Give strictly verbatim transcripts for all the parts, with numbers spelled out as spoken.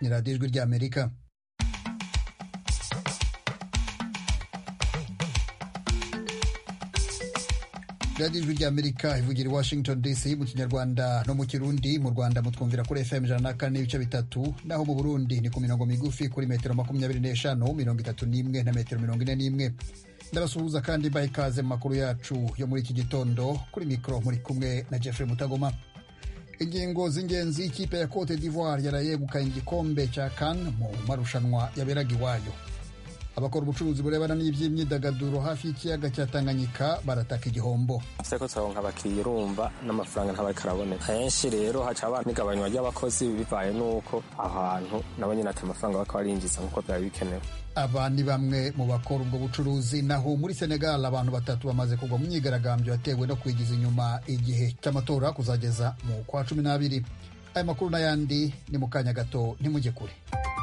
ni radiyo ijwi ry'Amerika. radiyo ijwi ry'Amerika ivugira i Washington D C mu Kinyarwanda no mu Kirundi. Mu Rwanda mutwumvira kuri F M ijana na kane n'ibice bitatu, naho mu Burundi ni ku mirongo migufi kuri metero makumyabiri n'eshanu, mirongo itatu n'imwe na metero mirongo ine n'imwe. Ndabasuhuza kandi mbaha ikaze mu makuru yacu yo muri iki gitondo. Kuri mikoro muri kumwe na Jeffrey Mutagoma. Ingingo z'ingenzi, ikipe ya Cote d'Ivoire yarayegukanye igikombe cya CAN mu marushanwa yaberaga iwayo. Abakora ubucuruzi burebana n'iby'imyidagaduro hafi y'ikiyaga cya Tanganyika barataka igihombo. Seko tsaronka abakiriya urumva n'amafaranga ntabaye karaboneka. Henshi rero haca abantu n'igabanywa ry'abakozi bivaye nuko ahantu nabo nyine ati amafaranga bakabarinjiza nkuko byari bikenewe. Aba ni bamwe mu bakora ubwo bucuruzi. Naho muri Senegal abantu batatu bamaze kugwa mu myigaragambyo yatewe no kwigiza inyuma igihe cy'amatora kuzageza mu kwa cumi n'abiri. Aya makuru n'ayandi ni mu kanya gato, ntimujye kure.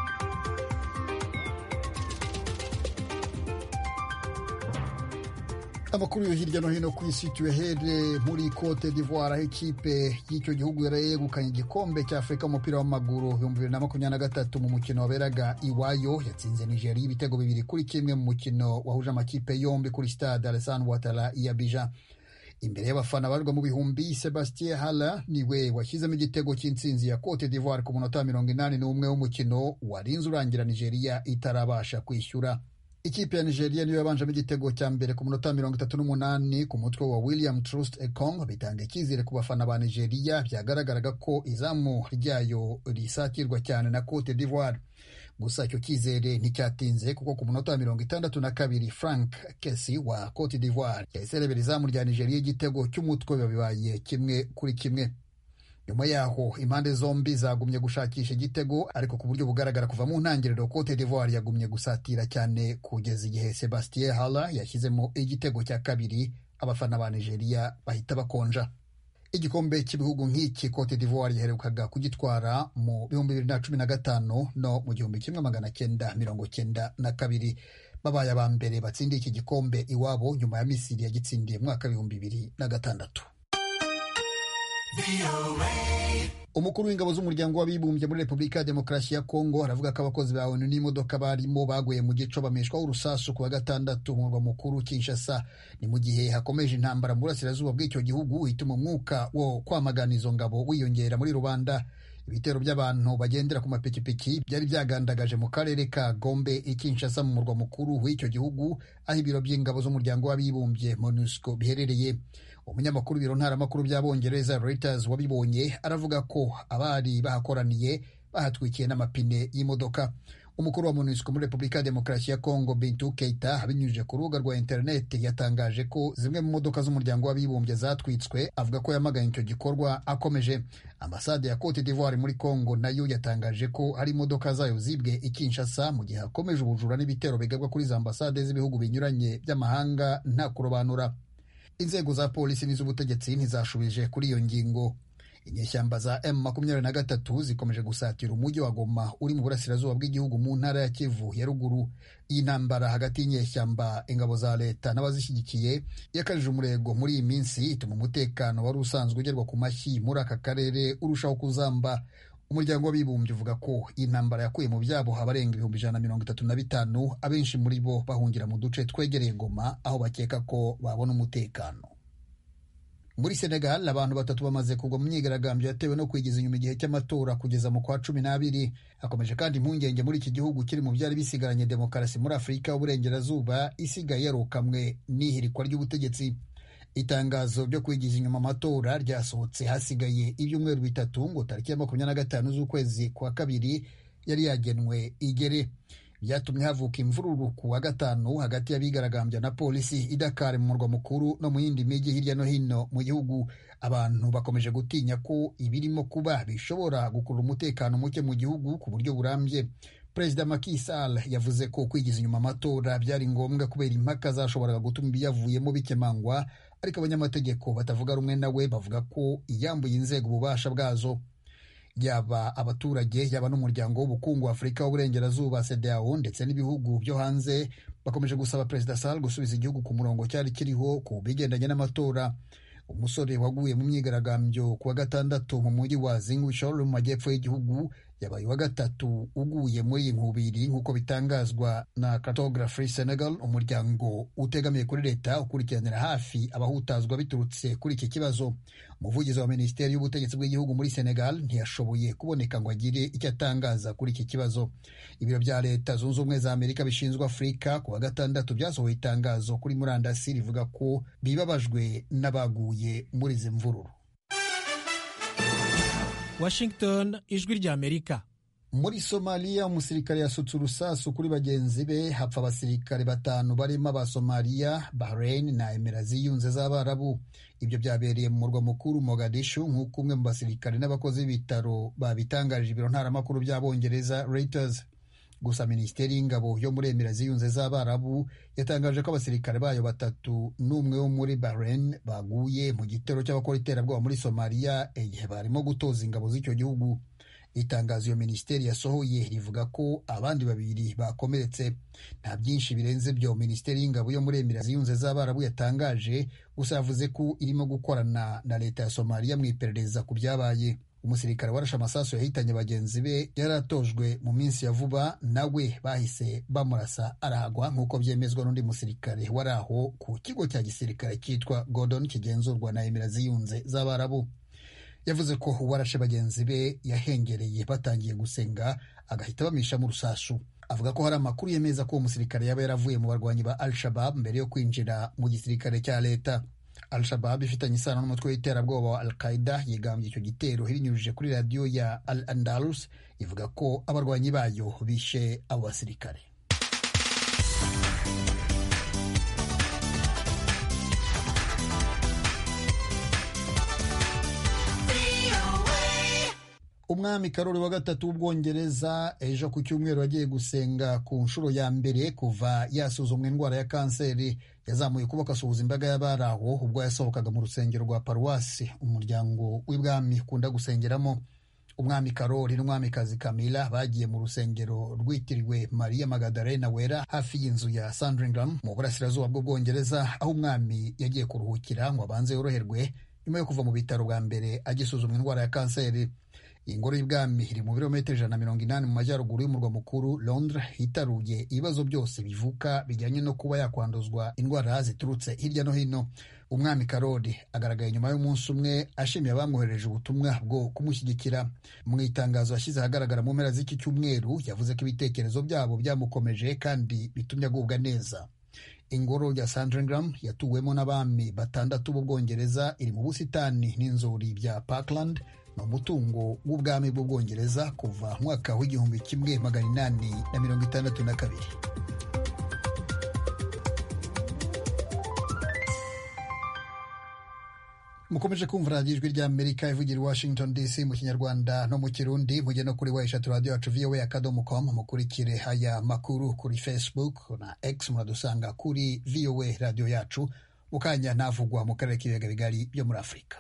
Amakuru yo hirya no hino ku isi tuyahere muri Cote d'Ivoire, aho ikipe y'icyo gihugu yarayegukanye igikombe cya Afurika umupira w'amaguru ibihumbi bibiri na makumyabiri na gatatu mu mukino waberaga iwayo. Yatsinze Nigeria ibitego bibiri kuri kimwe mu mukino wahuje amakipe yombi kuri stade Alassane Ouattara i Abidjan. Imbere y'abafana barwa mu bihumbi, Sebastien Haller niwe washyizemo igitego cy'intsinzi ya Cote d'Ivoire ku munota mirongo inani n'umwe w'umukino warinze urangira Nigeria itarabasha kwishyura. Ikipe ya Nigeria niyo yabanjemo igitego cya mbere ku munota mirongo itatu n'umunani ku mutwe wa William Trust Ekong, bitanga icyizere ku bafana ba Nigeria. Byagaragaraga ko izamu ryayo risakirwa cyane na Cote d'Ivoire. Gusa icyo cyizere nticyatinze, kuko ku munota mirongo itandatu na kabiri Frank Kessie wa Cote d'Ivoire yahise arebera izamu rya Nigeria igitego cy'umutwe, bibaye kimwe kuri kimwe. Nyuma yaho impande zombi zagumye gushakisha igitego, ariko ku buryo bugaragara kuva mu ntangiriro Cote d'Ivoire yagumye gusatira cyane kugeza igihe Sebastien Haller yashyizemo igitego cya kabiri. Abafana ba Nigeria bahita bakonja. Igikombe cy'ibihugu nk'iki Cote d'Ivoire yaherukaga kugitwara mu bihumbi bibiri na cumi na gatanu no mu gihumbi kimwe magana cyenda mirongo cyenda na kabiri. Babaye aba mbere batsindiye iki gikombe iwabo nyuma ya Misiri yagitsindiye mu mwaka w'ibihumbi bibiri na gatandatu. Umukuru w'ingabo z'umuryango w'abibumbye muri Repubulika ya Demokarasi ya Kongo aravuga ko abakozi ba O N U n'imodoka barimo baguye mu gico bameshwaho urusasu ku wa gatandatu mu murwa mukuru Kinshasa. Ni mu gihe hakomeje intambara mu burasirazuba bw'icyo gihugu ituma umwuka wo kwamagana izo ngabo wiyongera muri rubanda. Ibitero by'abantu bagendera ku mapikipiki byari byagandagaje mu karere ka Gombe i Kinshasa mu murwa mukuru w'icyo gihugu, aho ibiro by'ingabo z'umuryango w'abibumbye MONUSCO biherereye. Umunyamakuru w'ibiro ntaramakuru by'Abongereza Reuters wabibonye aravuga ko abari bahakoraniye bahatwikiye n'amapine y'imodoka. Umukuru wa MONUSCO muri Repubulika ya Demokarasi ya Kongo Bintou Keita abinyujije ku rubuga rwa internet yatangaje ko zimwe mu modoka z'umuryango w'abibumbye zatwitswe. Avuga ko yamaganye icyo gikorwa akomeje. Ambasade ya Cote d'Ivoire muri Kongo nayo yatangaje ko hari imodoka zayo zibwe i Kinshasa, mu gihe hakomeje ubujura n'ibitero bigabwa kuri za ambasade z'ibihugu binyuranye by'amahanga nta kurobanura. Inzego za polisi n'iz'ubutegetsi ntizashubije kuri iyo ngingo. Inyeshyamba za M makumyabiri na gatatu zikomeje gusatira umujyi wa Goma uri mu burasirazuba bw'igihugu mu ntara ya Kivu ya ruguru. Iyi ntambara hagati y'inyeshyamba, ingabo za leta n'abazishyigikiye yakajije umurego muri iyi minsi, ituma umutekano wari usanzwe ugerwa ku mashyi muri aka karere urushaho kuzamba. Umuryango w'abibumbye uvuga ko iyi ntambara yakuye mu byabo abarenga ibihumbi ijana na mirongo itatu na bitanu, abenshi muri bo bahungira mu duce twegereye Goma aho bakeka ko babona umutekano. Muri Senegal abantu batatu bamaze kugwa mu myigaragambyo yatewe no kwigiza inyuma igihe cy'amatora kugeza mu kwa cumi n'abiri. Hakomeje kandi impungenge muri iki gihugu kiri mu byari bisigaranye demokarasi muri Afurika y'Uburengerazuba isigaye yarokamwe n'ihirikwa ry'ubutegetsi. Itangazo ryo kwigiza inyuma amatora ryasohotse hasigaye ibyumweru bitatu ngo tariki ya makumyabiri na gatanu z'ukwezi kwa kabiri yari yagenwe igere. Byatumye havuka imvururu ku wa gatanu hagati y'abigaragambya na polisi i Dakar mu murwa mukuru no mu yindi mijyi hirya no hino mu gihugu. Abantu bakomeje gutinya ko ibirimo kuba bishobora gukurura umutekano muke mu gihugu ku buryo burambye. Perezida Macky Sall yavuze ko kwigiza inyuma amatora byari ngombwa kubera impaka zashoboraga gutuma ibiyavuyemo bikemangwa, ariko abanyamategeko batavuga rumwe nawe bavuga ko iyambuye inzego ububasha bwazo. Yaba abaturage yaba n'umuryango w'ubukungu wa Afurika y'Uburengerazuba C E D E A O ndetse n'ibihugu byo hanze bakomeje gusaba Perezida Sall gusubiza igihugu ku murongo cyari kiriho ku bigendanye n'amatora. Umusore waguye mu myigaragambyo ku wa gatandatu mu mujyi wa Ziguinchor mu majyepfo y'igihugu yabaye wa gatatu uguye muri iyi nkubiri nk'uko bitangazwa na Cartography Senegal, umuryango utegamiye kuri leta ukurikiranira hafi abahutazwa biturutse kuri iki kibazo. Umuvugizi wa Minisiteri y'Ubutegetsi bw'igihugu muri Senegal ntiyashoboye kuboneka ngo agire icyo atangaza kuri iki kibazo. Ibiro bya Leta Zunze Ubumwe za Amerika bishinzwe Afurika ku wa gatandatu byasohoye itangazo kuri murandasi rivuga ko bibabajwe n'abaguye muri izi mvururu. Washington, ijwi rya Amerika. Muri Somalia, umusirikare yasutse urusasu kuri bagenzi be, hapfa abasirikare batanu barimo aba Somalia, Bahrain na Emirates ziyunze z'Abarabu. Ibyo byabereye mu murwa mukuru Mogadishu, nk'uko umwe mu basirikare n'abakozi b'ibitaro babitangarije ibiro ntaramakuru by'Abongereza Reuters. Gusa Minisiteri y'Ingabo yo muri Emirates ziyunze z'Abarabu yatangaje ko abasirikare bayo batatu n'umwe wo muri Bahrain baguye mu gitero cy'abakora iterabwoba muri Somalia igihe barimo gutoza ingabo z'icyo gihugu. Itangazo iyo minisiteri yasohoye rivuga ko abandi babiri bakomeretse. Nta byinshi birenze byo Minisiteri y'Ingabo yo muri Emirates ziyunze z'Abarabu yatangaje, gusa yavuze ko irimo gukorana na leta ya Somalia mu iperereza ku byabaye. Umusirikare warashe amasasu yahitanye bagenzi be yari atojwe mu minsi ya vuba, nawe bahise bamurasa arahagwa, nk'uko byemezwa n'undi musirikare wari aho ku kigo cya gisirikare cyitwa Gordon kigenzurwa na Emirates ziyunze z'Abarabu. Yavuze ko uwarashe bagenzi be yahengereye batangiye gusenga agahita bamisha mu rusasu. Avuga ko hari amakuru yemeza ko uwo musirikare yaba yaravuye mu barwanyi ba Al-Shabaab mbere yo kwinjira mu gisirikare cya leta. Al-Shabaab ifitanye isano n'umutwe w'iterabwoba wa Al-Qaeda yigambye icyo gitero ibinyujije kuri radiyo ya Al-Andalus ivuga ko abarwanyi bayo bishe abo basirikare. Umwami Karoli wa gatatu w'Ubwongereza ejo ku cyumweru agiye gusenga ku nshuro ya mbere kuva yasuzumwa indwara ya kanseri yazamuye ukuboko asuhuza imbaga y'abari aho ubwo yasohokaga mu rusengero rwa paruwasi umuryango w'ibwami ukunda gusengeramo. Umwami Karoli n'umwamikazi Camilla bagiye mu rusengero rwitiriwe Maria Magdalena Wera hafi y'inzu ya Sandringham mu burasirazuba bw'Ubwongereza, aho umwami yagiye kuruhukira ngo abanze yoroherwe nyuma yo kuva mu bitaro bwa mbere agisuzumwa indwara ya kanseri. Ingoro y'ibwami iri mu birometero ijana na mirongo inani mu majyaruguru y'umurwa mukuru Londres, hitaruye ibibazo byose bivuka bijyanye no kuba yakwanduzwa indwara ziturutse hirya no hino. Umwami Karoli agaragaye nyuma y'umunsi umwe ashimiye abamwohereje ubutumwa bwo kumushyigikira. Mu itangazo yashyize ahagaragara mu mpera z'iki cyumweru yavuze ko ibitekerezo byabo byamukomeje kandi bitumye agubwa neza. Ingoro ya Sandringham yatuwemo n'abami batandatu b'Ubwongereza iri mu busitani n'inzuri bya Parkland, ni umutungo w'ubwami bw'Ubwongereza kuva mwaka w'igihumbi kimwe magana inani na mirongo itandatu na kabiri. Mukomeje kumva radiyo ijwi rya Amerika ivugira Washington D C mu Kinyarwanda no mu Kirundi. Mujye no kuri wayishatu radiyo yacu V O A akadomo com, mukurikire aya makuru kuri Facebook na X, muradusanga kuri V O A radiyo yacu. Mukanya navugwa mu karere k'ibiyaga bigari byo muri Afurika.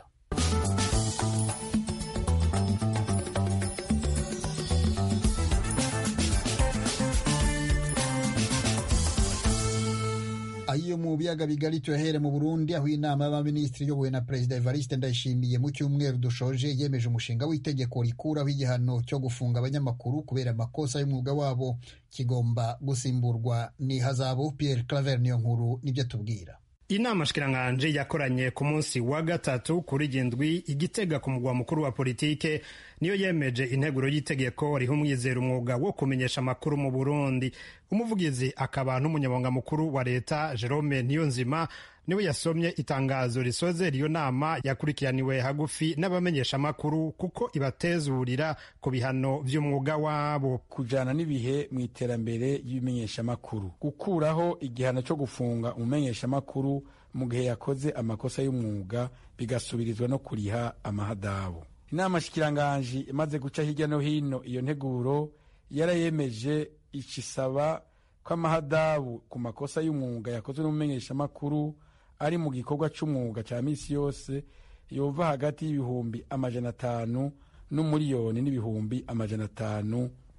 Ayo mu biyaga bigari tuyahere mu Burundi, aho inama y'abaminisitiri iyobowe na Perezida Evariste Ndayishimiye mu cyumweru dushoje yemeje umushinga w'itegeko rikuraho igihano cyo gufunga abanyamakuru kubera amakosa y'umwuga wabo. Kigomba gusimburwa n'ihazabu. Pierre Claver niyo nkuru nibyo tubwira. Inama shikiranganje yakoranye ku munsi wa gatatu kuri gendwi Igitega ku mugwa mukuru wa politike niyo yemeje integuro y'itegeko riha umwizero umwuga wo kumenyesha amakuru mu Burundi. Umuvugizi akaba n'umunyamabanga mukuru wa leta Jerome Niyonzima niwe yasomye itangazo risoze riyo nama yakurikiraniwe hagufi n'abamenyesha amakuru kuko ibatezurira ku bihano vy'umwuga wabo, kujana n'ibihe mu iterambere y'ibimenyesha amakuru, gukuraho igihano cyo gufunga umumenyesha amakuru mu gihe yakoze amakosa y'umwuga bigasubirizwa no kuriha amahadabu. Inama shikiranganje imaze guca hirya no hino iyo nteguro yarayemeje ikisaba ko amahadabu ku makosa y'umwuga yakozwe n'umumenyesha amakuru ari mu gikorwa c'umwuga ca misi yose yova hagati y'ibihumbi amajana atanu n'umuriyoni n'ibihumbi amajana atanu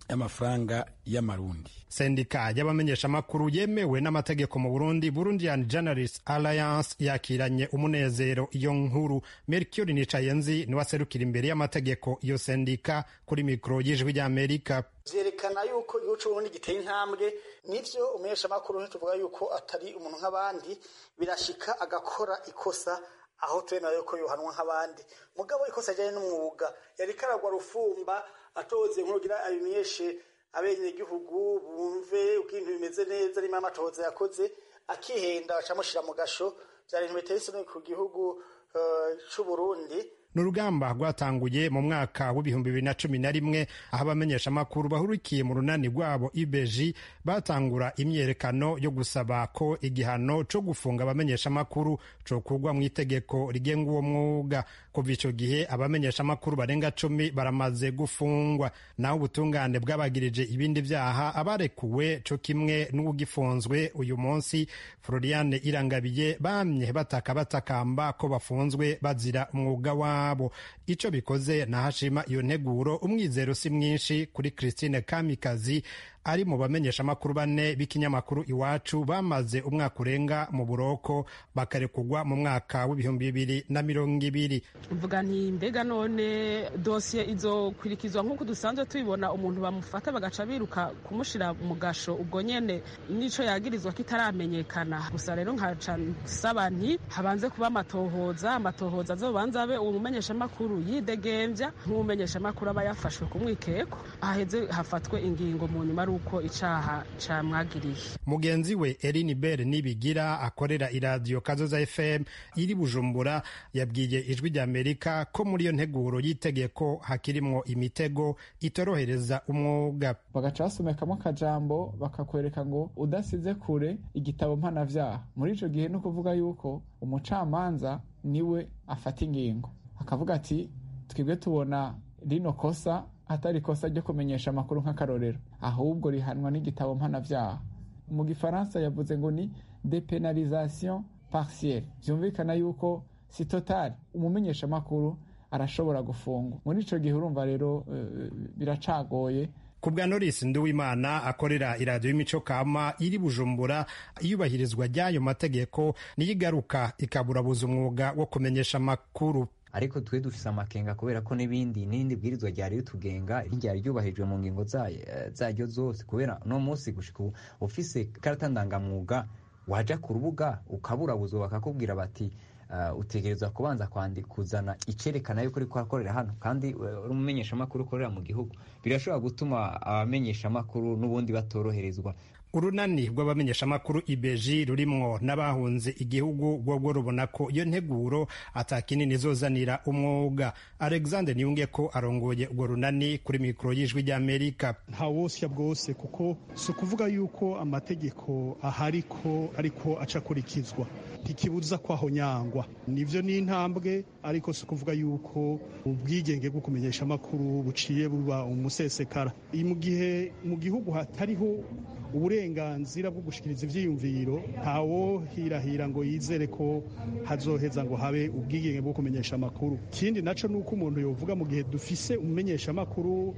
y'amafaranga y'amarundi. Sendika y'abamenyeshamakuru yemewe n'amategeko mu Burundi, Burundian Journalists Alliance, yakiranye umunezero iyo nkuru. Mercure Nicayenzi niwe aserukira imbere y'amategeko iyo sendika kuri mikoro y'Ijwi ry'Amerika. Vyerekana yuko igihugu c'Uburundi giteye intambwe, nivyo umumenyeshamakuru ntituvuga yuko atari umuntu nk'abandi, birashika agakora ikosa aho twemera yuko yohanwa nk'abandi, mugabo ikosa ajanye n'umwuga yari karagwa rufumba atoze nk'urugira abimenyeshe abenegihugu bumve uko ibintu bimeze neza, arimo amatohoza yakoze akihenda acamushira mu gasho, vyari ibintu biteye isoni ku gihugu uh, c'Uburundi. N'urugamba rwatanguye mu mwaka w'ibihumbi bibiri na cumi na rimwe aho abamenyeshamakuru bahurikiye mu runani rwabo I B J batangura imyerekano yo gusaba ko igihano co gufunga abamenyeshamakuru cokugwa mu itegeko rigenga uwo mwuga. Kuva ico gihe abamenyeshamakuru barenga cumi baramaze gufungwa, naho ubutungane bwabagirije ibindi vyaha abarekuwe co kimwe n'ugifunzwe uyu munsi Floriane Irangabiye bamye bataka batakamba ko bafunzwe bazira umwuga wa abo. Ico bikoze nahashima iyo nteguro umwizero si mwinshi kuri Christine Kamikazi ari mu bamenyesha makuru bane b'ikinyamakuru Iwacu bamaze umwaka urenga mu buroko bakarekugwa mu mwaka w'ibihumbi bibiri na mirongo ibiri. Mvuga nti mbega none dosiye izokurikizwa nk'uko dusanzwe tubibona, umuntu bamufata bagaca biruka kumushira mu gasho ubwo nyene nico yagirizwa kitaramenyekana. Gusa rero nkaca saba nti habanze kuba amatohoza amatohoza azobanza abe uwo mumenyesha makuru yidegemvya nk'umumenyesha makuru aba yafashwe kumwikeko, aheze hafatwe ingingo mu nyuma uko icaha camwagiriye. Mugenzi we Eline Bere Nibigira akorera iradio Kazoza F M iri Bujumbura yabwiye Ijwi ry'Amerika ko muri iyo nteguro yitegeko hakirimwo imitego itorohereza umwuga. Bagaca basomekamo akajambo bakakwereka ngo udasize kure igitabo mpanavyaha. Muri ico gihe no kuvuga yuko umucamanza niwe afata ingingo akavuga ati twebwe tubona rino kosa atari kosa ryo kumenyesha amakuru nk'akarorero, ahubwo rihanwa n'igitabo mpanavyaha. Mu gifaransa yavuze ngo ni depenalisation partielle, vyumvikana yuko si total, umumenyesha amakuru arashobora gufungwa. Muri ico gihe urumva rero uh, biracagoye. Kubwa Norris Nduwimana akorera iradio y'imico kama iri Bujumbura, iyubahirizwa ry'ayo mategeko niyigaruka ikaburabuza umwuga wo kumenyesha amakuru. Ariko twe dufise amakenga kubera ko n'ibindi n'indi bwirizwa ryari ritugenga ryari ryubahijwe mu ngingo zaryo zose, kubera no munsi gushika ufise karata ndangamwuga waja ku rubuga ukaburabuzwa bakakubwira bati uh, utegerezwa kubanza kwandikuzana icerekana yuko uriko akorera hano kandi uri umumenyesha makuru ukorera mu gihugu. Birashobora gutuma abamenyesha makuru n'ubundi batoroherezwa. Urunani rw'abamenyeshamakuru I B J rurimwo n'abahunze igihugu rwo rubona ko iyo nteguro atakinini izozanira umwuga. Alexander Niyungeko arongoye urwo runani kuri mikoro y'Ijwi ry'Amerika. Nta wosya bwose kuko si ukuvuga yuko amategeko ahariko ariko acakurikizwa, ntikibuza kwaho nyangwa. Nivyo ni intambwe, ariko si ukuvuga yuko ubwigenge bwo kumenyesha amakuru buciye buba umusesekara. Mu gihe mu gihugu hatariho uburenganzira bwo gushikiriza ivyiyumviro, ntawo hirahira ngo yizere ko hazoheza ngo habe ubwigenge bwo kumenyesha amakuru. Kindi naco nuko umuntu yovuga mu gihe dufise umumenyesha amakuru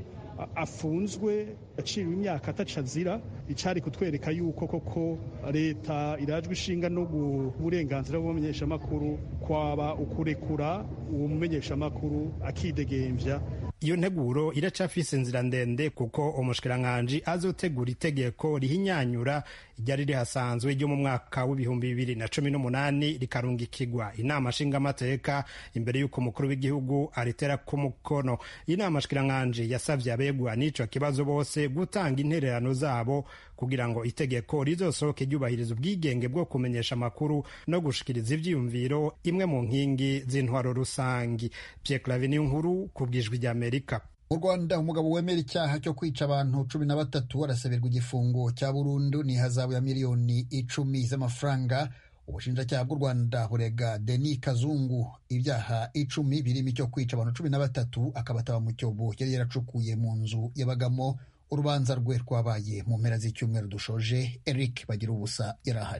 afunzwe aciriwe imyaka atacazira, icari kutwereka yuko koko leta irajwe ishinga no uburenganzira bw'umumenyesha amakuru kwaba ukurekura uwo mumenyesha amakuru akidegemvya. Iyo nteguro iracafise inzira ndende kuko umushikiranganji azotegura itegeko rihinyanyura ryari rihasanzwe ryo mu mwaka w'ibihumbi bibiri na cumi n'umunani rikarungikirwa inama nshingamateka imbere y'uko umukuru w'igihugu aritera ku mukono. Inama nshikiranganji yasavye abegwa n'ico kibazo bose gutanga intererano zabo kugira ngo itegeko rizosohoke ryubahiriza ubwigenge bwo kumenyesha amakuru no gushikiriza ivyiyumviro, imwe mu nkingi z'intwaro rusangi. Pierre Claver Niyonkuru ku bw'Ijwi ry'Amerika. Mu Rwanda umugabo wemera icyaha cyo kwica abantu cumi na batatu arasabirwa igifungo cya burundu ni hazabu ya miliyoni icumi z'amafaranga. Ubushinjacyaha bw'u Rwanda burega Denis Kazungu ibyaha icumi birimo icyo kwica abantu cumi na batatu akabataba mu cyobo yari yaracukuye mu nzu yabagamo. Urubanza rwe rwabaye mu mpera z'icyumweru dushoje. Eric Bagira ubusa yarahari.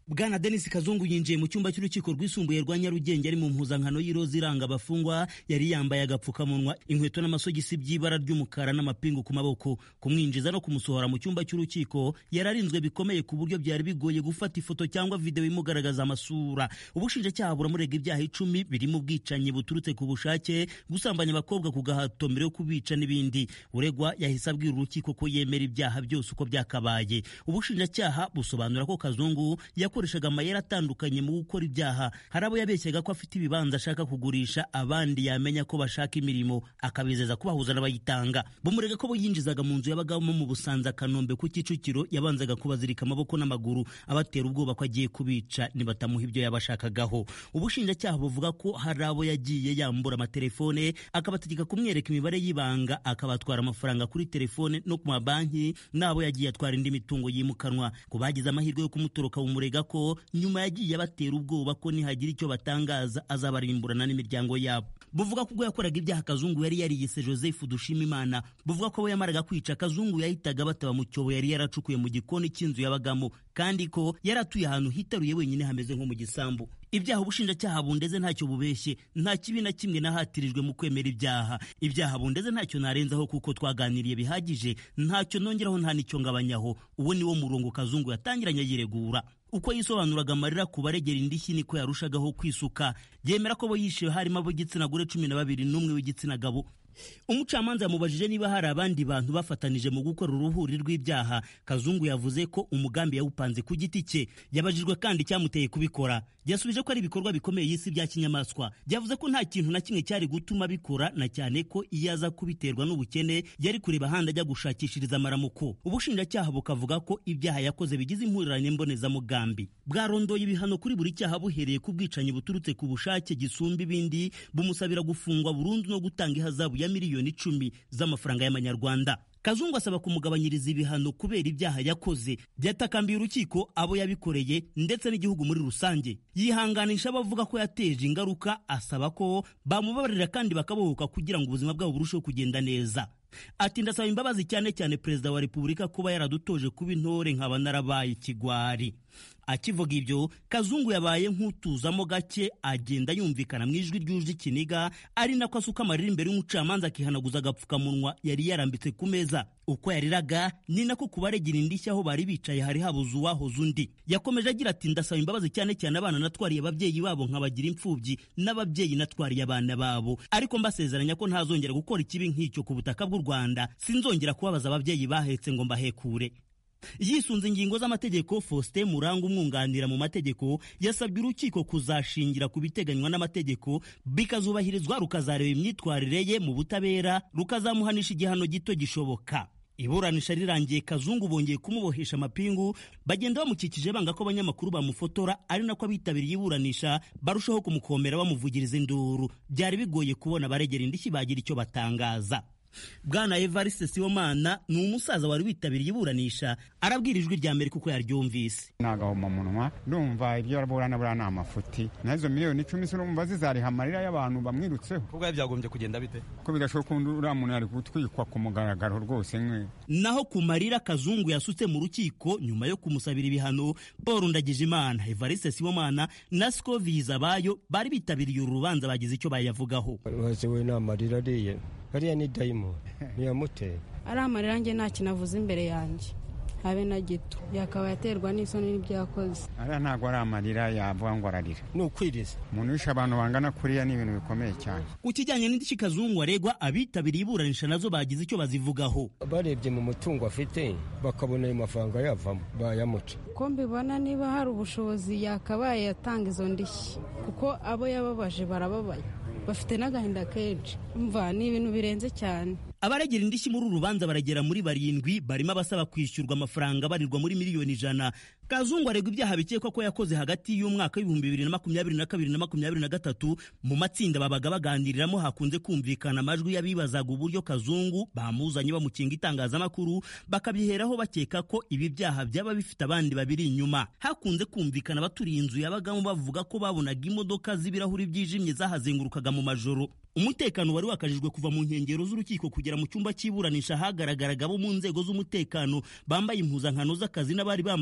Bwana Denis Kazungu yinjiye mu cyumba cy'urukiko rwisumbuye rwa Nyarugenge ari mu mpuzankano y'iroza iranga abafungwa, yari yambaye agapfukamunwa, inkweto n'amasogisi by'ibara ry'umukara n'amapingu ku maboko. Kumwinjiza no kumusohora mu cyumba cy'urukiko yararinzwe bikomeye ku buryo byari bigoye gufata ifoto cyangwa video imugaragaza amasura. Ubushinjacyaha buramurega ibyaha icumi birimo ubwicanyi buturutse ku bushake, gusambanya abakobwa ku gahato mbere yo kubica n'ibindi. Uregwa yahise abwira urukiko ko yemera ibyaha byose uko byakabaye. Ubushinjacyaha busobanura ko Kazungu yakoreshaga amayeri atandukanye mu gukora ibyaha. Hari abo yabeshyaga ko afite ibibanza ashaka kugurisha, abandi yamenya ko bashaka imirimo akabizeza kubahuza n'abayitanga. Bumurega ko bo yinjizaga mu nzu yabagamo mu Busanza Kanombe ku Kicukiro, yabanzaga kubazirika amaboko n'amaguru abatera ubwoba ko agiye kubica nibatamuha ibyo yabashakagaho. Ubushinjacyaha buvuga ko hari abo yagiye yambura amatelefone, akabategeka kumwereka imibare y'ibanga, akabatwara amafaranga kuri telefone no ku mabanki, n'abo yagiye atwara indi mitungo yimukanwa. Ku bagize amahirwe yo kumutoroka bumurega ko nyuma yagiye batera ubwoba ko nihagira icyo batangaza azabarimburana n'imiryango yabo. Buvuga ko ubwo yakoraga ibyaha Kazungu yari yariyise Joseph Dushimimana. Buvuga ko abo yamaraga kwica Kazungu yahitaga bataba mu cyobo yari yaracukuye mu gikoni cy'inzu yabagamo, kandi ko yaratuye ahantu hitaruye wenyine hameze nko mu gisambu. Ibyaha ubushinjacyaha bundeze ntacyo bubeshye, nta kibi na kimwe nahatirijwe mu kwemera ibyaha. Ibyaha bundeze ntacyo narenzaho kuko twaganiriye bihagije, ntacyo nongeraho nta nicyo ngabanyaho. Uwo ni wo murongo Kazungu yatangiranye yiregura. Uko yisobanuraga amarira ku baregera indishyi niko yarushagaho kwisuka. Yemera ko bo yishiwe harimo ab'igitsina gore cumi na babiri n'umwe w'igitsina gabo. Umucamanza yamubajije niba hari abandi bantu bafatanije mu gukora uruhuri rw'ibyaha. Kazungu yavuze ko umugambi yawupanze ku giti cye. Yabajijwe kandi cyamuteye kubikora. Yasubije ko ari ibikorwa bikomeye y'isi bya kinyamaswa. Yavuze ko nta kintu na kimwe cyari gutuma bikora, na cyane ko iyo aza kubiterwa n'ubukene yari kureba ahandi ajya gushakishiriza amaramuko. Ubushinjacyaha bukavuga ko ibyaha yakoze bigize impurirane mbonezamugambi. Bwarondoye ibihano kuri buri cyaha buhereye ku bwicanyi buturutse ku bushake gisumba ibindi, bumusabira gufungwa burundu no gutanga ihazabu ya miliyoni icumi z'amafaranga y'amanyarwanda. Kazungu asaba kumugabanyiriza ibihano kubera ibyaha yakoze. Byatakambiye urukiko abo yabikoreye ndetse n'igihugu muri rusange. Yihanganisha abavuga ko yateje ingaruka, asaba ko bamubabarira kandi bakabohoka kugira ngo ubuzima bwabo burusheho kugenda neza. Ati ndasaba imbabazi cyane cyane Perezida wa Repubulika kuba yaradutoje kuba intore nkaba narabaye ikigwari. Akivuga ibyo, Kazungu yabaye nk'utuzamo gake, agenda yumvikana mu ijwi ryuje ikiniga, ari nako asuka amarira imbere y'umucamanza akihanaguza agapfukamunwa yari yarambitse ku meza. Uko yariraga ni nako kubaregera indishyi aho bari bicaye hari habuze uwahoze undi. Yakomeje agira ati ndasaba imbabazi cyane cyane abana natwariye ababyeyi babo nkabagira imfubyi, n'ababyeyi natwariye abana babo, ariko mbasezeranya ko ntazongera gukora ikibi nk'icyo ku butaka bw'u Rwanda. Sinzongera kubabaza ababyeyi bahetse ngo mbahekure. Yisunze ingingo z'amategeko, Faustin Muranga umwunganira mu mategeko yasabye urukiko kuzashingira ku biteganywa n'amategeko, bikazubahirizwa, rukazareba imyitwarire ye mu butabera, rukazamuhanisha igihano gito gishoboka. Iburanisha rirangiye, Kazungu bongeye kumubohesha amapingu, bagenda bamukikije banga ko abanyamakuru bamufotora, ari nako abitabiriye iburanisha barushaho kumukomera bamuvugiriza induru. Byari bigoye kubona baregera indishyi bagira icyo batangaza. Bwana Evariste Sibomana ni umusaza wari witabiriye iburanisha, arabwira ijwi rya Amerika uko yaryumvise. Nagahoma munwa ndumva ibyo araburana burana amafuti, nazo miliyoni icumi surumva zizariha amarira y'abantu bamwirutseho. Kubwo byagombye kugenda bite? Ko bigashoka uriya muntu ari gutwikwa ku mugaragaro rwose mwe. Naho ku marira Kazungu yasutse mu rukiko nyuma yo kumusabira ibihano, Paul Ndagijimana, Evariste Sibomana na Scoviza bayo bari bitabiriye urubanza bagize icyo bayavugaho. Wazewe n'amarira ariye hariya ni dayimo ntiyamuteye. Ari amarira njye nta kinavuze imbere yanjye habe na gito, yakaba yaterwa n'isoni n'ibyakoze. Ariya ntabwo ari amarira yavuga ngo ararira, ni ukwiriza. Umuntu wishe abantu bangana kuriya ni ibintu bikomeye cyane. Ku kijyanye n'indishyi Kazungu aregwa, abitabiriye iburanisha nazo bagize icyo bazivugaho. Barebye mu mutungo afite bakabona ayo mafaranga yavamo bayamuca. Ko mbibona niba hari ubushobozi yakabaye yatanga izo ndishyi, kuko abo yababaje barababaye, bafite n'agahinda kenshi. Umva ni ibintu birenze cyane. Abaregera indishyi muri uru rubanza baragera muri barindwi, barimo abasaba kwishyurwa amafaranga barirwa muri miliyoni ijana. Kazungu aregwa ibyaha bikekwa ko yakoze hagati y'umwaka w'ibihumbi bibiri na makumyabiri na kabiri na makumyabiri na gatatu. Mu matsinda babaga baganiriramo hakunze kumvikana amajwi y'abibazaga uburyo Kazungu bamuzanye bamukinga itangazamakuru, bakabyiheraho bakeka ko ibi byaha byaba bifite abandi babiri inyuma. Hakunze kumvikana abaturiye inzu yabagamo bavuga ko babonaga imodoka z'ibirahuri byijimye zahazengurukaga mu majoro. Umutekano wari wakajijwe kuva mu nkengero z'urukiko kugera mu cyumba cy'iburanisha. Hagaragaraga bo mu nzego z'umutekano bambaye impuzankano z'akazi n'abari bambaye gisivili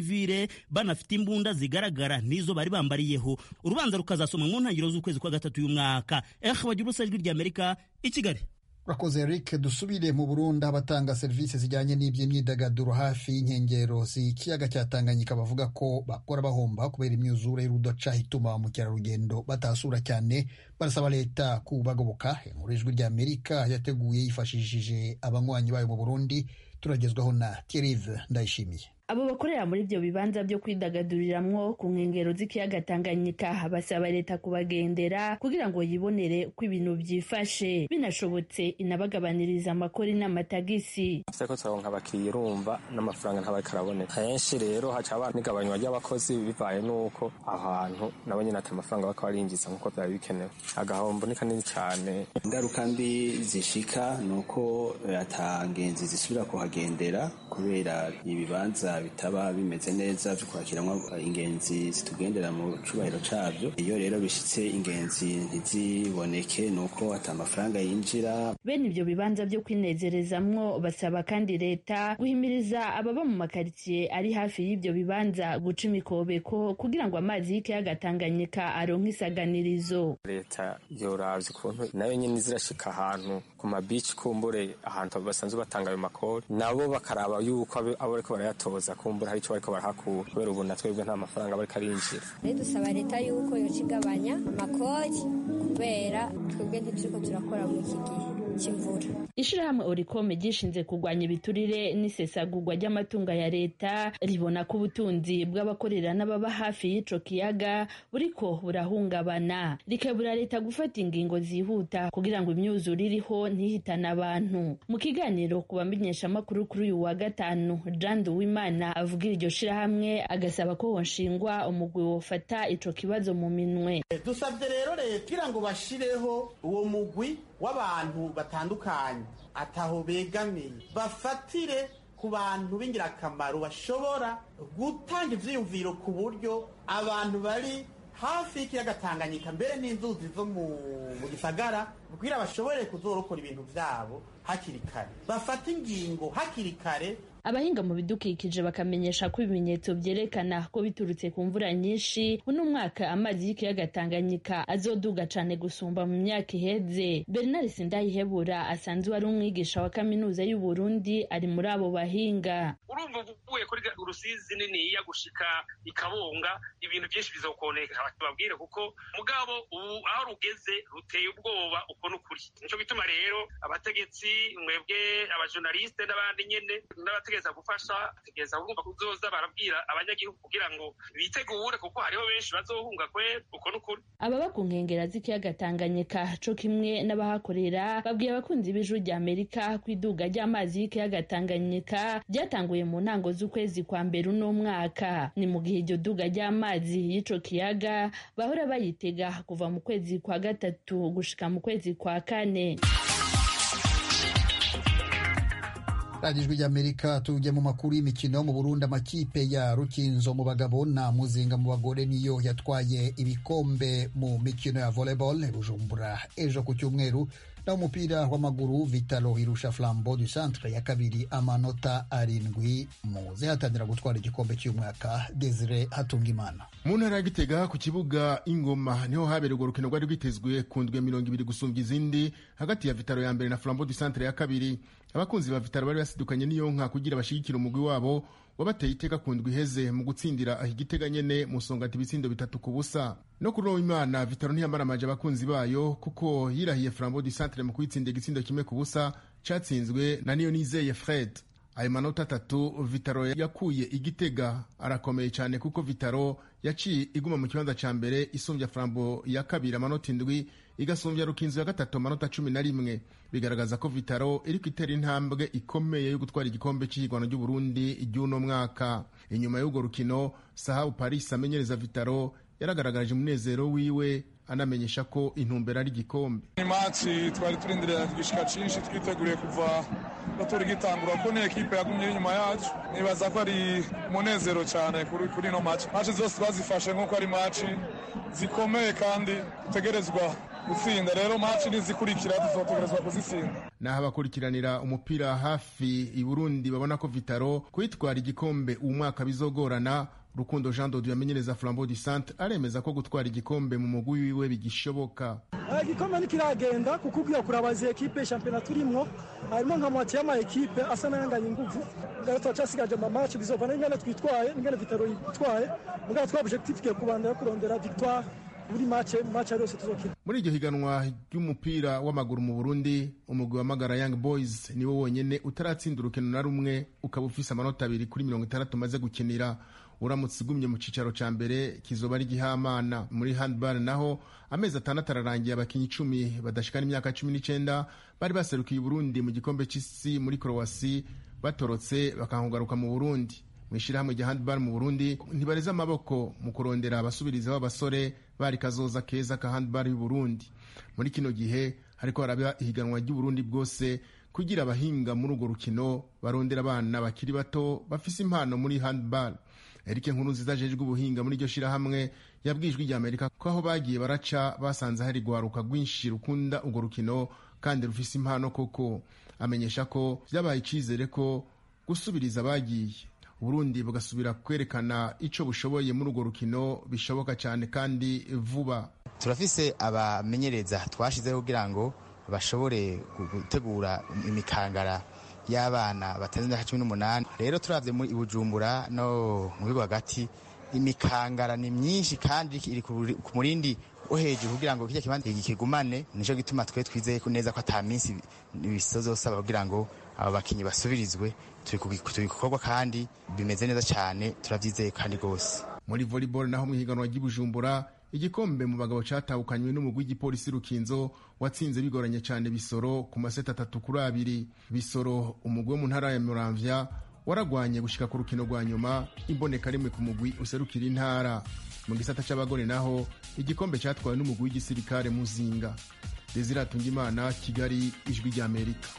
gisivile banafite imbunda zigaragara n'izo bari bambariyeho. Urubanza rukazasomwa mu ntangiriro z'ukwezi kwa gatatu uyu mwaka. Eh bagira ubusa ijwi rya Amerika i Kigali. Rakoze Eric. Dusubire mu Burundi, abatanga serivisi zijyanye n'iby'imyidagaduro hafi y'inkengero z'ikiyaga cya Tanganyika bavuga ko bakora bahomba kubera imyuzure y'urudaca ituma ba mukerarugendo batasura cyane. Barasaba leta kubagoboka. Inkuru y'ijwi rya Amerika yateguye yifashishije abanywanyi bayo mu Burundi. Turagezwaho na Thierry Ndayishimiye. Abo bakorera muri ibyo bibanza byo kwidagaduriramwo ku nkengero z'ikiyaga Tanganyika basaba leta kubagendera kugira ngo yibonere ko ibintu byifashe, binashobotse inabagabaniriza amakori n'amatagisi. Seko tsaronka abakiriya urumva n'amafaranga ntabari karaboneka. Henshi rero haca abantu n'igabanywa ry'abakozi bivaye nuko ahantu nabo nyine ati amafaranga bakaba barinjiza nkuko byari bikenewe. Agahombo ni kanini cyane. Ingaruka mbi zishika nuko atangenzi zisubira kuhagendera kubera ibibanza bitaba bimeze neza byo kwakiramwo ingenzi zitugendera mu cubahiro cabyo. Iyo rero bishitse ingenzi ntiziboneke nuko ata amafaranga yinjira. Bene ibyo bibanza byo kwinezerezamwo basaba kandi leta guhimiriza ababa mu makaritsiye ari hafi y'ibyo bibanza guca imikobeko kugira ngo amazi y'ikiyaga Tanganyika aronke isaganirizo. Leta yoravye ukuntu nayo nyene zirashika ahantu ku mabici kumbure ahantu basanzwe batanga ayo makori, nabo bakaraba yuko abo bariko barayatoza kumbura hari icyo bariko barahakura kubera ubu natwebwe nta mafaranga bariko arinjira. Rero dusaba leta yuko yocigabanya amakori kubera twebwe ntituriko turakora mu iki gihe cy'imvura. Ishirahamwe Oricome gishinze kurwanya ibiturire n'isesagurwa ry'amatunga ya leta ribona ko ubutunzi bw'abakorera n'ababa hafi y'ico kiyaga buriko burahungabana, rikebura leta gufata ingingo zihuta kugira ngo imyuzure iriho ntihitana abantu. Mu kiganiro ku bamenyeshamakuru kuri uyu wa gatanu, Jean Duwimana avugira iryo shirahamwe agasaba ko honshingwa umugwi wofata ico kibazo mu minwe. Dusabye rero leta kugira ngo bashireho uwo mugwi w'abantu batandukanye ataho begamiye, bafatire ku bantu b'ingirakamaro bashobora gutanga ivyiyumviro ku buryo abantu bari hafi y'ikiyaga Tanganyika mbere n'inzuzi zo mu gisagara kugira bashobore kuzorokora ibintu vyabo hakiri kare, bafata ingingo hakiri kare. Abahinga mu bidukikije bakamenyesha ko ibimenyetso byerekana ko biturutse ku mvura nyinshi uno mwaka amazi y'ikiyaga Tanganyika azoduga cane gusumba mu myaka iheze. Bernard Sindayihebura asanzwe ari umwigisha wa kaminuza y'u Burundi ari muri abo bahinga. Urumva uvuye kuri Rusizi nini ya gushika ikabonga ibintu byinshi bizokoneka babwire kuko mugabo ubu aho rugeze ruteye ubwoba uko n'ukuri. Nico bituma rero abategetsi mwebwe abajournaliste n'abandi nyene n'abategetsi gufasha tegeza urumva kuzoza barabwira abanyagihugu kugira ngo bitegure kuko hariho benshi bazohunga kwe uko n'ukuri. Ababa ku nkengera z'ikiyaga Tanganyika co kimwe n'abahakorera babwiye abakunzi b'ijwi rya Amerika kwiduga ry'amazi y'ikiyaga Tanganyika ryatanguye mu ntango z'ukwezi kwa mbere uno mwaka. Ni mu gihe iryo duga ry'amazi y'ico kiyaga bahora bayitega kuva mu kwezi kwa gatatu gushika mu kwezi kwa kane. Radiyo y'Amerika tujya mu makuru y'imikino. Mu Burundi amakipe ya Rukinzo mu bagabo na Muzinga mu bagore niyo yatwaye ibikombe mu mikino ya volleyball Bujumbura ejo ku cyumweru, na umupira w'amaguru Vitalo irusha Flambeau du Centre ya kabiri amanota arindwi mu zihatanira gutwara igikombe cy'umwaka. Desire Hatungimana. Mu ntara ya Gitega ku kibuga Ingoma niho habereye urwo rukino rwari rwitezwe ku ndwi mirongo ibiri gusumbya izindi hagati ya Vitalo ya mbere na Flambeau du Centre ya kabiri. Abakunzi ba Vitalo bari basidukanye niyo nka kugira bashigikira umugwi wabo wabateye iteka ku ndwi iheze mu gutsindira aho Igitega nyene mu Songati ibitsindo bitatu ku busa. No kuri uwo Imana Vitalo ntiyambaramaje abakunzi bayo kuko yirahiye Flambeau du Centre mu kwitsinda igitsindo kimwe ku busa catsinzwe na niyo nizeye Fred. Ayo manota atatu Vitalo yakuye Igitega arakomeye cyane kuko Vitalo yaciye iguma mu kibanza ca mbere isumbya Flambeau ya kabiri amanota indwi igasumbya Rukinzo ya gatatu amanota cumi na rimwe. Bigaragaza ko Vitalo iri kwitera intambwe ikomeye yo gutwara igikombe cy'ihigwana ry'u Burundi iry'uno mwaka. Inyuma y'urwo rukino Sahabu Paris amenyereza Vitalo yaragaragaje umunezero wiwe anamenyesha ko intumbero ari igikombe. Ni match twari turindiriye igishika cinshi twiteguriye kuva batora igitangura ko ne equipe yagumye inyuma yacu. Nibaza ko ari umunezero cyane kuri kuri no match. Match zose bazifashe nko ko ari match zikomeye kandi tutegerezwa gutsinda rero match nizikurikira tuzotegerezwa kuzitsinda. Naho abakurikiranira umupira hafi i Burundi babona ko Vitaro kwitwara igikombe uyu mwaka bizogorana. Rukundo Jean Dodieu amenyereza Flambeau du Centre aremeza ko gutwara igikombe mu mugwi wiwe bigishoboka. Igikombe nikiragenda kukubwira kurabaza equipe championnat turimwo harimo nka mwati y'ama equipe asa nanganye inguvu ngara twacasigaje ama match bizovana ingana twitwaye ingana Vitaro yitwaye ngara twa objectif ke kubandira kurondera victoire muri match match yose tuzokina. Muri iryo higanwa ry'umupira w'amaguru mu Burundi umugwi wa Magara Young Boys niwo wonyene utaratsinda urukino na rumwe ukaba ufise amanota abiri kuri mirongo itandatu maze gukinira. Uramutse igumye mu cicaro ca mbere kizoba ari gihamana. Muri handball naho amezi atandatu ararangiye abakinyi icumi badashikana imyaka cumi n'icenda bari baserukiye Burundi mu gikombe c'isi muri Croatia batorotse bakangaruka mu Burundi. Mwishirahamwe rya handball mu Burundi ntibareza amaboko mu kurondera abasubiriza b'abasore bari kazoza keza ka handball y'u Burundi. Muri kino gihe hariko haraba ihiganwa ry'u Burundi bwose kugira abahinga muri urwo rukino barondera abana bakiri bato bafise impano muri handball. Eric Nkurunziza ajejwe ubuhinga muri iryo shirahamwe yabwijwe rya Amerika ko aho bagiye baraca basanze hari gwaruka rwinshi rukunda urwo rukino kandi rufise impano koko. Amenyesha ko vyabaye icizere ko gusubiriza bagiye Burundi bugasubira kwerekana ico bushoboye muri urwo rukino bishoboka cyane kandi vuba. Turafise abamenyereza twashizeho kugira ngo bashobore gutegura imikangara y'abana batanze imyaka cumi n'umunani. Rero turavye muri Bujumbura no mu bigo hagati imikangara ni myinshi kandi iri ku murindi oheje kugira ngo kijya kibanza gikigumane. Nico gituma twe twizeye ko neza ko ata minsi bisozosaba kugira ngo aba bakinyi basubirizwe. Turi kubikorwa kandi bimeze neza cyane turavyizeye kandi gose. Muri volleyball naho mu higanwa ry'Ibujumbura igikombe mu bagabo catahukanywe n'umugwi w'igipolisi Rukinzo watsinze bigoranye cyane Bisoro ku maseta atatu kuri abiri. Bisoro umugwi wo mu ntara ya Muramvya waragwanye gushika ku rukino rwa nyuma imboneka rimwe ku mugwi userukira intara. Mu gisata c'abagore naho igikombe catwawe n'umugwi w'igisirikare Muzinga. Desire Tungimana, Kigali, Ijwi rya Amerika.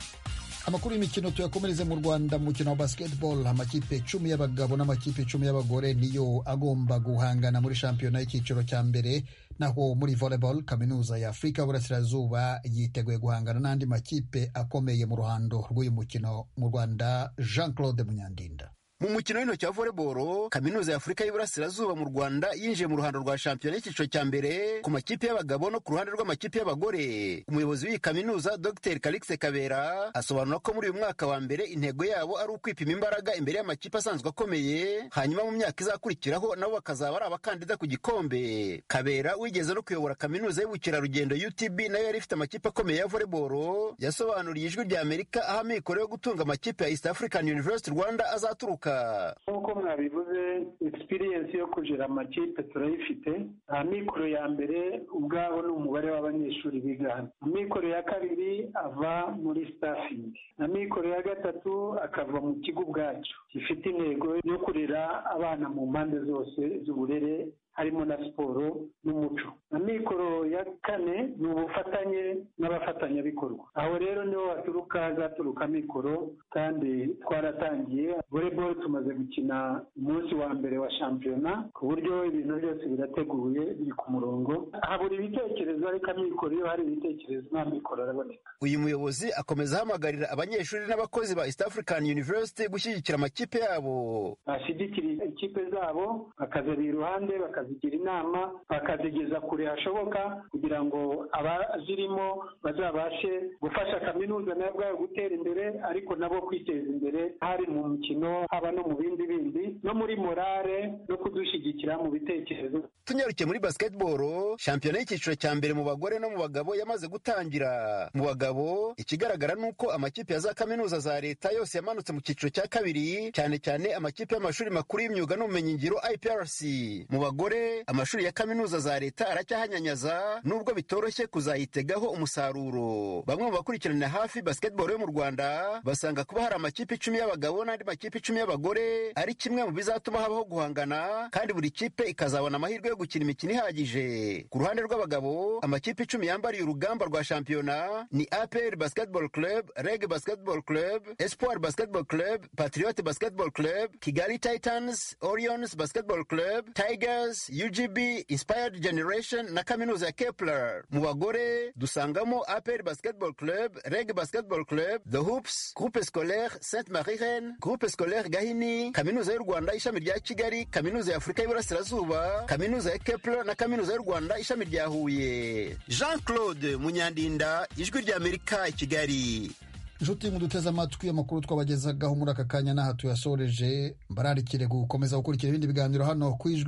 Amakuru y'imikino tuyakomereze mu Rwanda. Mu mukino wa basketball amakipe cumi y'abagabo n'amakipe cumi y'abagore niyo agomba guhangana muri shampiyona y'ikiciro cya mbere, naho muri volleyball kaminuza ya Afrika y'Uburasirazuba yiteguye guhangana n'andi makipe akomeye mu ruhando rw'uyu mukino mu Rwanda. Jean Claude Munyandinda. Mu mukino w'intoki wa volleyball kaminuza ya Afrika y'Uburasirazuba mu Rwanda yinjiye mu ruhando rwa shampiyona y'ikiciro cya mbere ku makipe y'abagabo no ku ruhande rw'amakipe y'abagore. Umuyobozi w'iyi kaminuza Dr Calixte Kabera asobanura ko muri uyu mwaka wa mbere intego yabo ari ukwipima imbaraga imbere y'amakipe asanzwe akomeye, hanyuma mu myaka izakurikiraho nabo bakazaba ari abakandida ku gikombe. Kabera wigeze no kuyobora kaminuza y'ubukerarugendo U T B nayo yari ifite amakipe akomeye ya volleyball yasobanuriye Ijwi rya Amerika aho amikoro yo gutunga amakipe ya East African University Rwanda azaturuka. Nk'uko mwabivuze experience yo kujera amakipe turayifite. Amikoro ya mbere ubwabo ni umubare w'abanyeshuri biga hano. Amikoro ya kabiri ava muri staffing. Amikoro ya gatatu akava mu kigo ubwacu gifite intego yo kurera abana mu mpande zose z'uburere harimo na siporo n'umuco. Amikoro ya kane ni ubufatanye n'abafatanyabikorwa. Aho rero niho haturuka zaturuka amikoro, kandi twaratangiye volleyball tumaze gukina umunsi wa mbere wa shampiyona ku buryo ibintu byose birateguye biri ku murongo. Habura ibitekerezo ariko amikoro iyo hari ibitekerezo nta mikoro araboneka. Uyu muyobozi akomeza ahamagarira abanyeshuri n'abakozi ba East African University gushyigikira amakipe yabo. Bashyigikira ikipe zabo bakazaba iruhande bakazigira inama bakazigeza kure hashoboka kugira ngo abazirimo bazabashe gufasha kaminuza nayo bwayo gutera imbere, ariko nabo kwiteza imbere hari mu mukino haba no mu bindi bindi no muri morale no kudushyigikira mu bitekerezo. Tunyarukiye muri basketball, shampiyona y'icyiciro cya mbere mu bagore no mu bagabo yamaze gutangira. Mu bagabo ikigaragara nuko amakipe ya za kaminuza za leta yose yamanutse mu cyiciro cya kabiri, cyane cyane amakipe y'amashuri makuru y'imyuga n'ubumenyingiro I P R C. Mu bagore amashuri ya kaminuza za leta aracyahanyanyaza nubwo bitoroshye kuzayitegaho umusaruro. Bamwe mu bakurikirana hafi basketball yo mu Rwanda basanga kuba hari amakipe icumi y'abagabo n'andi makipe icumi y'abagore y'abagore ari kimwe mu bizatuma habaho guhangana kandi buri kipe ikazabona amahirwe yo gukina imikino ihagije. Ku ruhande rw'abagabo, amakipe icumi yambariye urugamba rwa shampiyona ni A P R Basketball Club, Reg Basketball Club, Espoir Basketball Club, Patriot Basketball Club, Kigali Titans, Orions Basketball Club, Tigers, U G B, Inspired Generation na kaminuza ya Kepler. Mu bagore dusangamo A P R Basketball Club, Reg Basketball Club, The Hoops, Groupe Scolaire Sainte Marie Reine, Groupe Scolaire Gahini, Kaminuza y'u Rwanda ishami rya Kigali, Kaminuza ya Afurika y'Iburasirazuba, Kaminuza ya Kepler na Kaminuza y'u Rwanda ishami rya Huye. Jean-Claude Munyandinda, Ijwi rya Amerika, Kigali. Inshuti muduteze amatwi amakuru twabagezagaho muri aka kanya n'aha tuyasoreje, mbararikire gukomeza gukurikira ibindi biganiro hano ku Ijwi